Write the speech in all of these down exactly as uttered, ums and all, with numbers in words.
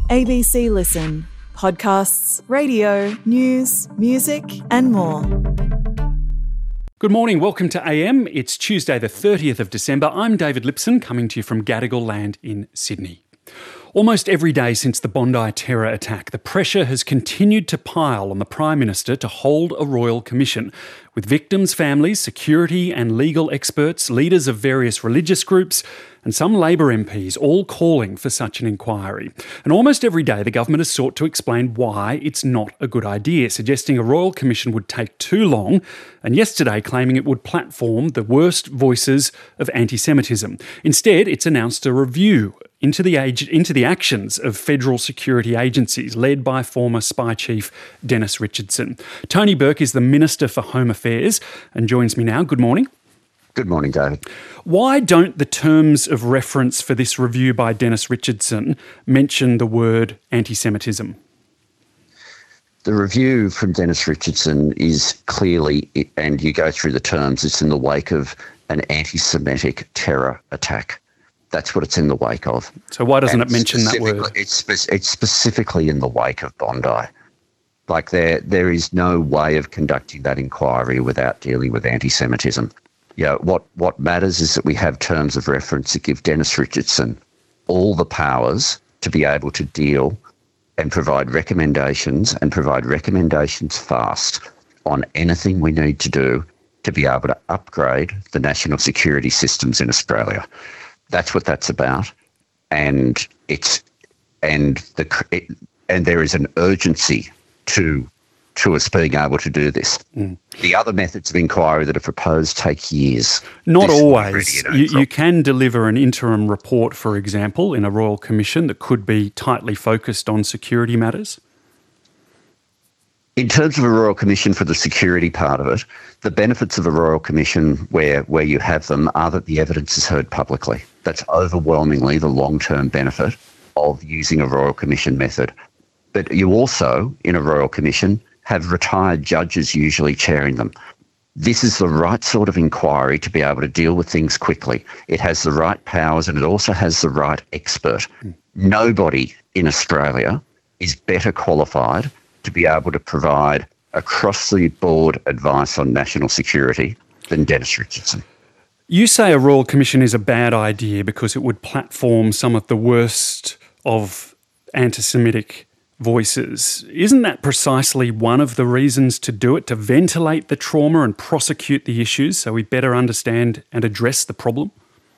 A B C Listen. Podcasts, radio, news, music and more. Good morning, welcome to A M. It's Tuesday the thirtieth of December. I'm David Lipson, coming to you from Gadigal Land in Sydney. Almost every day since the Bondi terror attack, the pressure has continued to pile on the Prime Minister to hold a royal commission, with victims' families, security and legal experts, leaders of various religious groups and some Labor M Ps all calling for such an inquiry. And almost every day the government has sought to explain why it's not a good idea, suggesting a royal commission would take too long, and yesterday claiming it would platform the worst voices of anti-Semitism. Instead, it's announced a review into the age, into the actions of federal security agencies led by former spy chief Dennis Richardson. Tony Burke is the Minister for Home Affairs and joins me now. Good morning. Good morning, David. Why don't the terms of reference for this review by Dennis Richardson mention the word anti-Semitism? The review from Dennis Richardson is clearly, and you go through the terms, it's in the wake of an anti-Semitic terror attack. That's what it's in the wake of. So why doesn't and it mention that word? It's, spe- it's specifically in the wake of Bondi. Like there, there is no way of conducting that inquiry without dealing with anti-Semitism. You know, what, what matters is that we have terms of reference that give Dennis Richardson all the powers to be able to deal and provide recommendations and provide recommendations fast on anything we need to do to be able to upgrade the national security systems in Australia. That's what that's about, and it's and the it, and there is an urgency to to us being able to do this. Mm. The other methods of inquiry that are proposed take years. Not this always. You, you can deliver an interim report, for example, in a royal commission that could be tightly focused on security matters. In terms of a royal commission for the security part of it, the benefits of a royal commission where, where you have them are that the evidence is heard publicly. That's overwhelmingly the long-term benefit of using a royal commission method. But you also, in a royal commission, have retired judges usually chairing them. This is the right sort of inquiry to be able to deal with things quickly. It has the right powers and it also has the right expert. Mm. Nobody in Australia is better qualified to be able to provide across-the-board advice on national security than Dennis Richardson. You say a royal commission is a bad idea because it would platform some of the worst of anti-Semitic voices. Isn't that precisely one of the reasons to do it, to ventilate the trauma and prosecute the issues so we better understand and address the problem?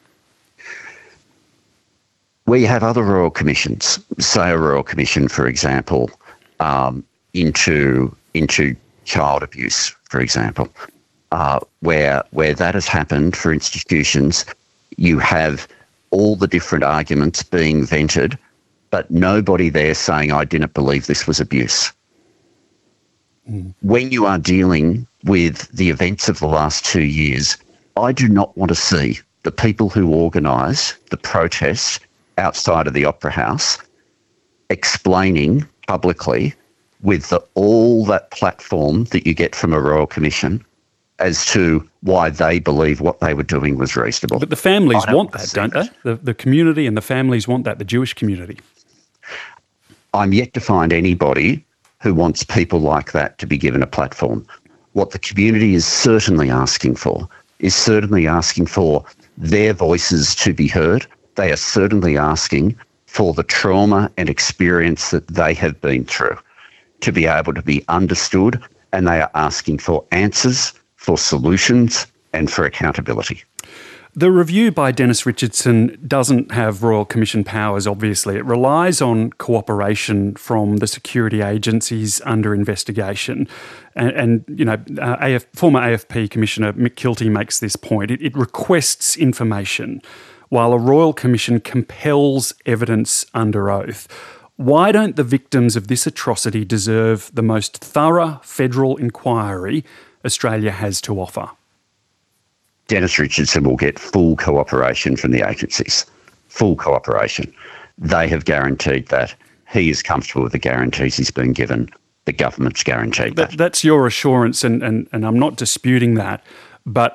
We have other royal commissions, say a royal commission, for example, um, into into child abuse, for example, uh, where where that has happened for institutions, you have all the different arguments being vented, but nobody there saying, I didn't believe this was abuse. Mm. When you are dealing with the events of the last two years, I do not want to see the people who organise the protests outside of the Opera House explaining publicly with the, all that platform that you get from a royal commission as to why they believe what they were doing was reasonable. But the families want that, don't they? The, the community and the families want that, the Jewish community. I'm yet to find anybody who wants people like that to be given a platform. What the community is certainly asking for is certainly asking for their voices to be heard. They are certainly asking for the trauma and experience that they have been through to be able to be understood, and they are asking for answers, for solutions and for accountability. The review by Dennis Richardson doesn't have Royal Commission powers, obviously. It relies on cooperation from the security agencies under investigation. And, and you know, uh, A F, former A F P Commissioner Mick Kilty makes this point. It, it requests information, while a Royal Commission compels evidence under oath. Why don't the victims of this atrocity deserve the most thorough federal inquiry Australia has to offer? Dennis Richardson will get full cooperation from the agencies, full cooperation. They have guaranteed that. He is comfortable with the guarantees he's been given. The government's guaranteed that. that. That's your assurance, and, and, and I'm not disputing that. But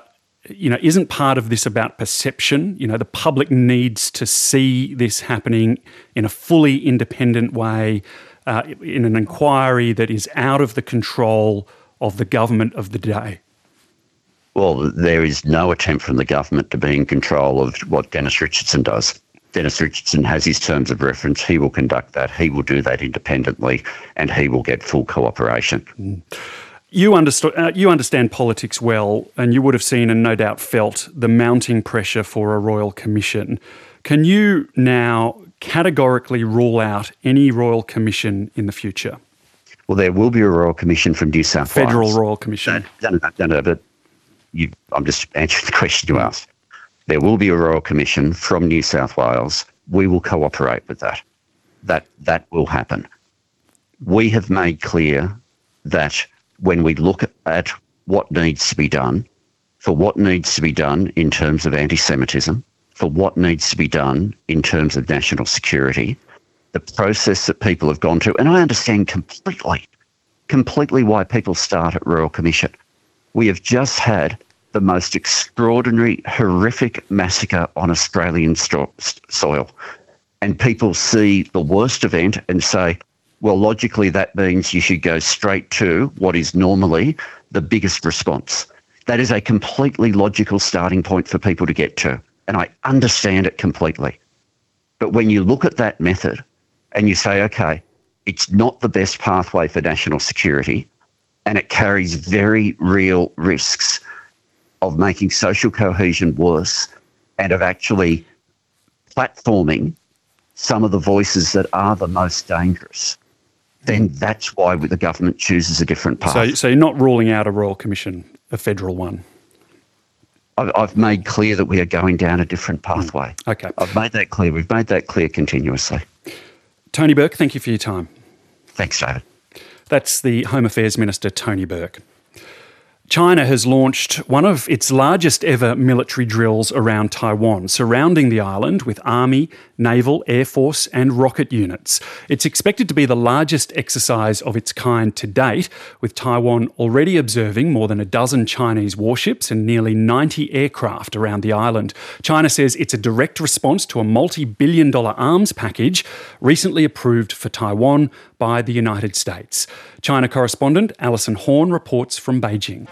you know, isn't part of this about perception? You know, the public needs to see this happening in a fully independent way, uh, in an inquiry that is out of the control of the government of the day. Well, there is no attempt from the government to be in control of what Dennis Richardson does. Dennis Richardson has his terms of reference. He will conduct that. He will do that independently, and he will get full cooperation. Mm. You, understand, uh, you understand politics well, and you would have seen and no doubt felt the mounting pressure for a royal commission. Can you now categorically rule out any royal commission in the future? Well, there will be a royal commission from New South Wales. Federal royal commission. No, no, no, no, but you, I'm just answering the question you asked. There will be a royal commission from New South Wales. We will cooperate with that. That that will happen. We have made clear that when we look at what needs to be done, for what needs to be done in terms of anti-Semitism, for what needs to be done in terms of national security, the process that people have gone to, and I understand completely, completely why people start at Royal Commission. We have just had the most extraordinary, horrific massacre on Australian sto- soil. And people see the worst event and say, well, logically that means you should go straight to what is normally the biggest response. That is a completely logical starting point for people to get to. And I understand it completely. But when you look at that method and you say, okay, it's not the best pathway for national security, and it carries very real risks of making social cohesion worse and of actually platforming some of the voices that are the most dangerous, then that's why the government chooses a different path. So, so you're not ruling out a royal commission, a federal one? I've, I've made clear that we are going down a different pathway. Mm. Okay. I've made that clear. We've made that clear continuously. Tony Burke, thank you for your time. Thanks, David. That's the Home Affairs Minister, Tony Burke. China has launched one of its largest ever military drills around Taiwan, surrounding the island with army, naval, air force and rocket units. It's expected to be the largest exercise of its kind to date, with Taiwan already observing more than a dozen Chinese warships and nearly ninety aircraft around the island. China says it's a direct response to a multi-billion dollar arms package recently approved for Taiwan by the United States. China correspondent Alison Horn reports from Beijing.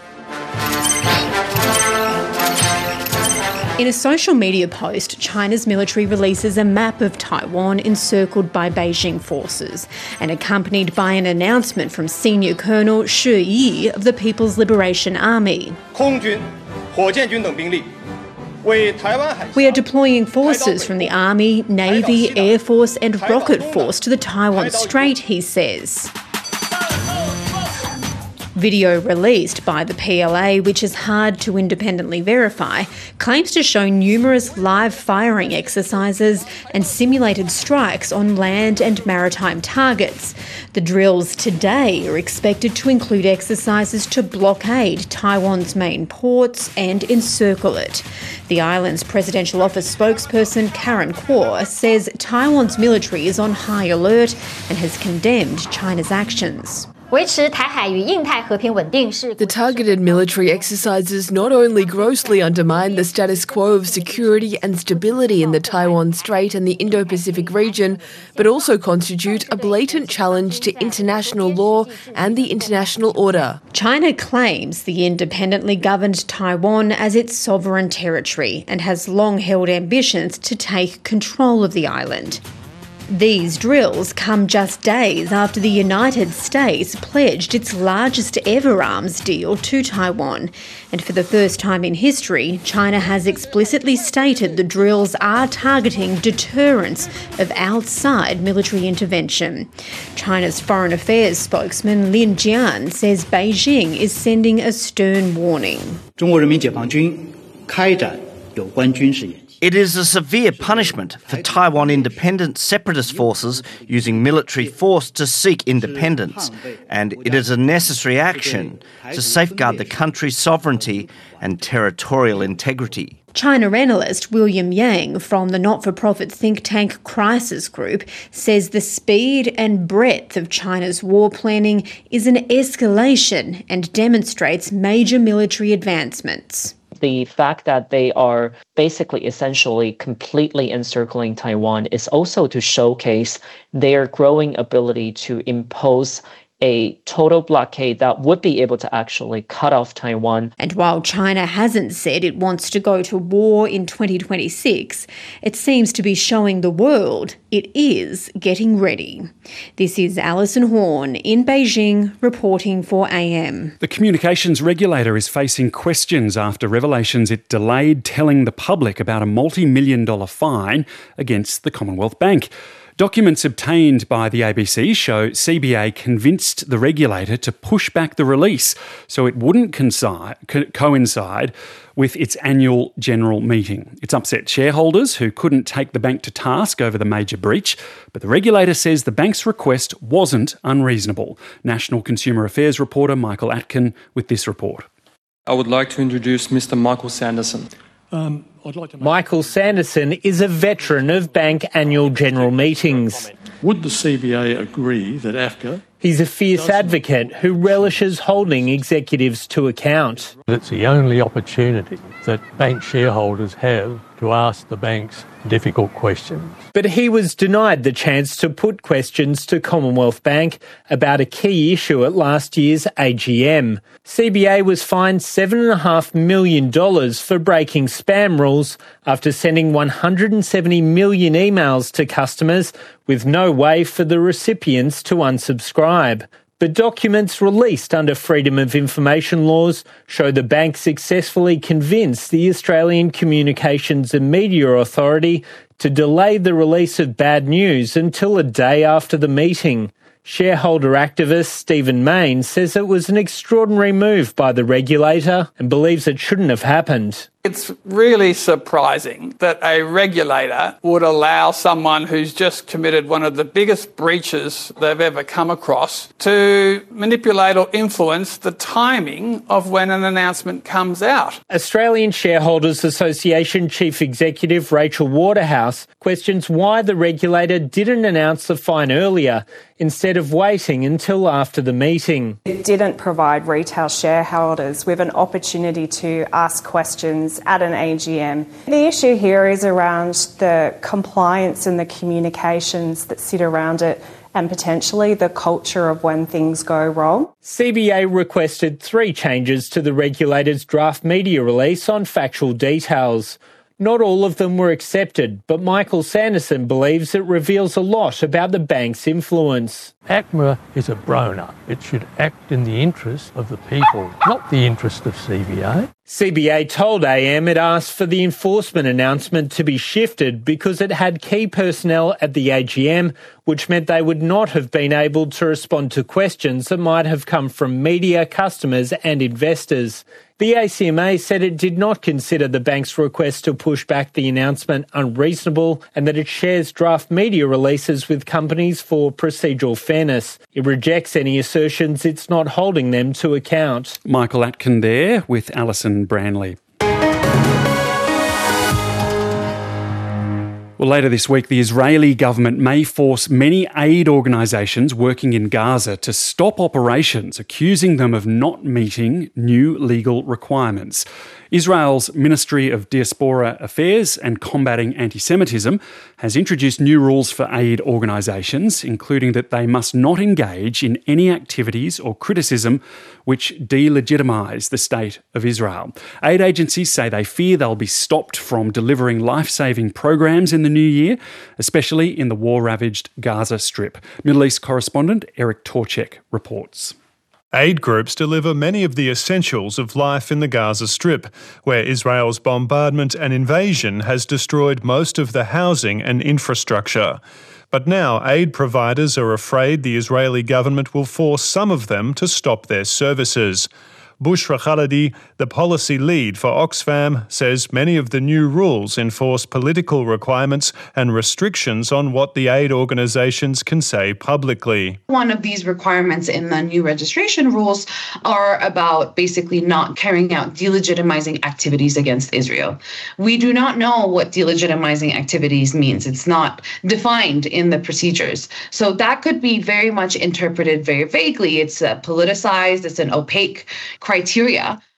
In a social media post, China's military releases a map of Taiwan encircled by Beijing forces and accompanied by an announcement from Senior Colonel Shi Yi of the People's Liberation Army. We are deploying forces from the Army, Navy, Air Force and Rocket Force to the Taiwan Strait, he says. Video released by the P L A, which is hard to independently verify, claims to show numerous live firing exercises and simulated strikes on land and maritime targets. The drills today are expected to include exercises to blockade Taiwan's main ports and encircle it. The island's presidential office spokesperson Karen Kuo says Taiwan's military is on high alert and has condemned China's actions. The targeted military exercises not only grossly undermine the status quo of security and stability in the Taiwan Strait and the Indo-Pacific region, but also constitute a blatant challenge to international law and the international order. China claims the independently governed Taiwan as its sovereign territory and has long held ambitions to take control of the island. These drills come just days after the United States pledged its largest ever arms deal to Taiwan. And for the first time in history, China has explicitly stated the drills are targeting deterrence of outside military intervention. China's Foreign Affairs spokesman Lin Jian says Beijing is sending a stern warning. It is a severe punishment for Taiwan independent separatist forces using military force to seek independence, and it is a necessary action to safeguard the country's sovereignty and territorial integrity. China analyst William Yang from the not-for-profit think tank Crisis Group says the speed and breadth of China's war planning is an escalation and demonstrates major military advancements. The fact that they are basically essentially completely encircling Taiwan is also to showcase their growing ability to impose a total blockade that would be able to actually cut off Taiwan. And while China hasn't said it wants to go to war in twenty twenty-six, it seems to be showing the world it is getting ready. This is Alison Horn in Beijing reporting for A M. The communications regulator is facing questions after revelations it delayed telling the public about a multi-million dollar fine against the Commonwealth Bank. Documents obtained by the A B C show C B A convinced the regulator to push back the release so it wouldn't coincide, co- coincide with its annual general meeting. It's upset shareholders who couldn't take the bank to task over the major breach, but the regulator says the bank's request wasn't unreasonable. National Consumer Affairs reporter Michael Atkin with this report. I would like to introduce Mister Michael Sanderson. Um, I'd like to make Michael Sanderson is a veteran of bank annual general meetings. Would the C B A agree that A F C A... He's a fierce advocate who relishes holding executives to account. It's the only opportunity that bank shareholders have to ask the banks difficult questions. But he was denied the chance to put questions to Commonwealth Bank about a key issue at last year's A G M. C B A was fined seven point five million dollars for breaking spam rules after sending one hundred seventy million emails to customers with no way for the recipients to unsubscribe. But documents released under Freedom of Information laws show the bank successfully convinced the Australian Communications and Media Authority to delay the release of bad news until a day after the meeting. Shareholder activist Stephen Mayne says it was an extraordinary move by the regulator and believes it shouldn't have happened. It's really surprising that a regulator would allow someone who's just committed one of the biggest breaches they've ever come across to manipulate or influence the timing of when an announcement comes out. Australian Shareholders Association Chief Executive Rachel Waterhouse questions why the regulator didn't announce the fine earlier instead of waiting until after the meeting. It didn't provide retail shareholders with an opportunity to ask questions at an A G M. The issue here is around the compliance and the communications that sit around it and potentially the culture of when things go wrong. C B A requested three changes to the regulator's draft media release on factual details. Not all of them were accepted, but Michael Sanderson believes it reveals a lot about the bank's influence. A C M A is a grown-up. It should act in the interest of the people, not the interest of C B A. C B A told A M it asked for the enforcement announcement to be shifted because it had key personnel at the A G M, which meant they would not have been able to respond to questions that might have come from media, customers and investors. The A C M A said it did not consider the bank's request to push back the announcement unreasonable and that it shares draft media releases with companies for procedural fairness. It rejects any assertions it's not holding them to account. Michael Atkin there with Alison Branley. Well, later this week, the Israeli government may force many aid organisations working in Gaza to stop operations, accusing them of not meeting new legal requirements. Israel's Ministry of Diaspora Affairs and Combating Anti-Semitism has introduced new rules for aid organisations, including that they must not engage in any activities or criticism which delegitimise the State of Israel. Aid agencies say they fear they'll be stopped from delivering life-saving programs in the new year, especially in the war-ravaged Gaza Strip. Middle East correspondent Eric Torchek reports. Aid groups deliver many of the essentials of life in the Gaza Strip, where Israel's bombardment and invasion has destroyed most of the housing and infrastructure. But now aid providers are afraid the Israeli government will force some of them to stop their services. Bushra Khalidi, the policy lead for Oxfam, says many of the new rules enforce political requirements and restrictions on what the aid organisations can say publicly. One of these requirements in the new registration rules are about basically not carrying out delegitimizing activities against Israel. We do not know what delegitimizing activities means. It's not defined in the procedures. So that could be very much interpreted very vaguely. It's uh, politicized, it's an opaque criteria.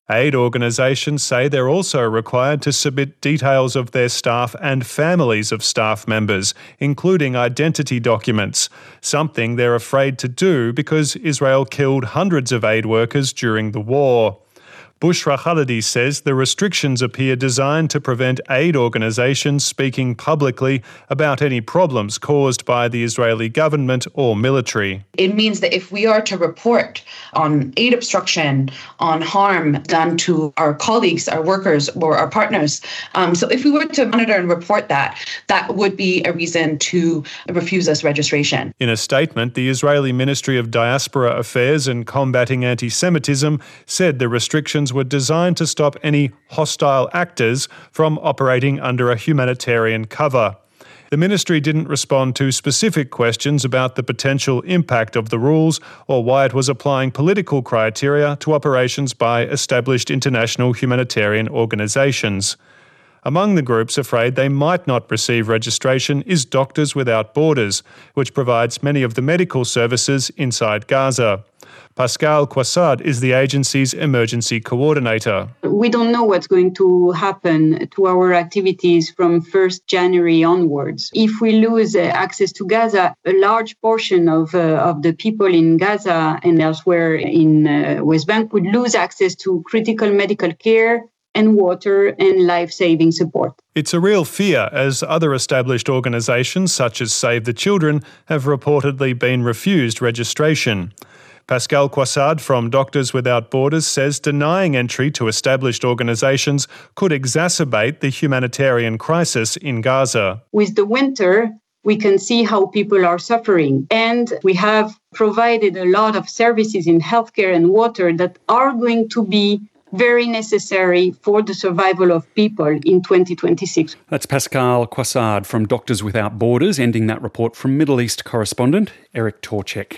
Aid organisations say they're also required to submit details of their staff and families of staff members, including identity documents, something they're afraid to do because Israel killed hundreds of aid workers during the war. Bushra Khalidi says the restrictions appear designed to prevent aid organisations speaking publicly about any problems caused by the Israeli government or military. It means that if we are to report on aid obstruction, on harm done to our colleagues, our workers, or our partners, um, so if we were to monitor and report that, that would be a reason to refuse us registration. In a statement, the Israeli Ministry of Diaspora Affairs and Combating Anti-Semitism said the restrictions were designed to stop any hostile actors from operating under a humanitarian cover. The ministry didn't respond to specific questions about the potential impact of the rules or why it was applying political criteria to operations by established international humanitarian organisations. Among the groups afraid they might not receive registration is Doctors Without Borders, which provides many of the medical services inside Gaza. Pascal Quassad is the agency's emergency coordinator. We don't know what's going to happen to our activities from first January onwards. If we lose uh, access to Gaza, a large portion of, uh, of the people in Gaza and elsewhere in uh, West Bank would lose access to critical medical care and water and life-saving support. It's a real fear, as other established organisations such as Save the Children have reportedly been refused registration. Pascal Quassad from Doctors Without Borders says denying entry to established organisations could exacerbate the humanitarian crisis in Gaza. With the winter, we can see how people are suffering, and we have provided a lot of services in healthcare and water that are going to be very necessary for the survival of people in twenty twenty-six. That's Pascal Quassad from Doctors Without Borders, ending that report from Middle East correspondent Eric Torchek.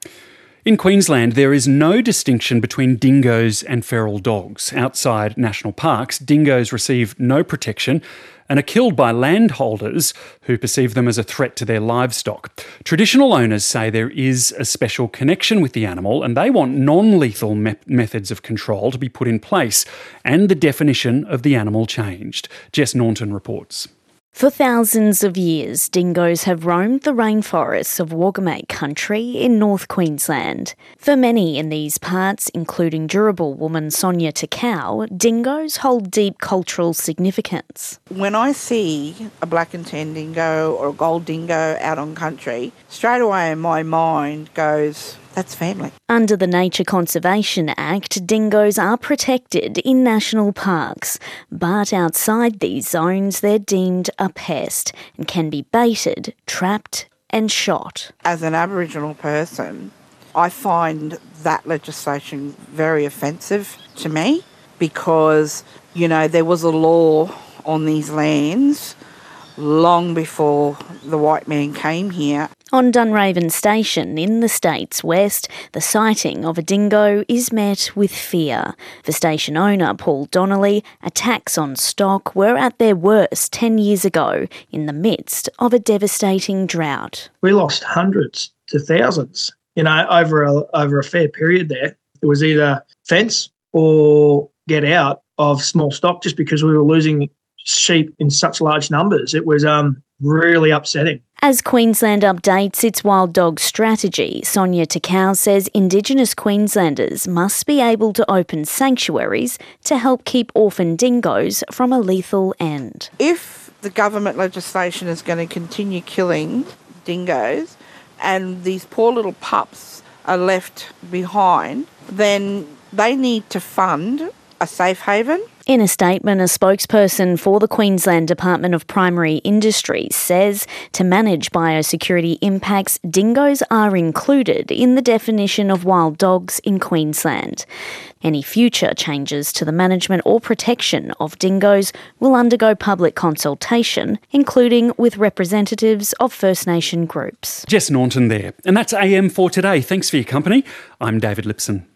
In Queensland, there is no distinction between dingoes and feral dogs. Outside national parks, dingoes receive no protection and are killed by landholders who perceive them as a threat to their livestock. Traditional owners say there is a special connection with the animal and they want non-lethal me- methods of control to be put in place and the definition of the animal changed. Jess Naunton reports. For thousands of years, dingoes have roamed the rainforests of Wagamate country in North Queensland. For many in these parts, including Durable woman Sonia Takau, dingoes hold deep cultural significance. When I see a black and tan dingo or a gold dingo out on country, straight away my mind goes, that's family. Under the Nature Conservation Act, dingoes are protected in national parks, but outside these zones they're deemed a pest and can be baited, trapped and shot. As an Aboriginal person, I find that legislation very offensive to me because, you know, there was a law on these lands long before the white man came here. On Dunraven Station in the state's west, the sighting of a dingo is met with fear. For station owner Paul Donnelly, attacks on stock were at their worst ten years ago in the midst of a devastating drought. We lost hundreds to thousands, you know, over a, over a fair period there. It was either fence or get out of small stock just because we were losing sheep in such large numbers. It was um, really upsetting. As Queensland updates its wild dog strategy, Sonia Takau says Indigenous Queenslanders must be able to open sanctuaries to help keep orphan dingoes from a lethal end. If the government legislation is going to continue killing dingoes and these poor little pups are left behind, then they need to fund a safe haven. In a statement, a spokesperson for the Queensland Department of Primary Industries says to manage biosecurity impacts, dingoes are included in the definition of wild dogs in Queensland. Any future changes to the management or protection of dingoes will undergo public consultation, including with representatives of First Nation groups. Jess Naunton there. And that's A M for today. Thanks for your company. I'm David Lipson.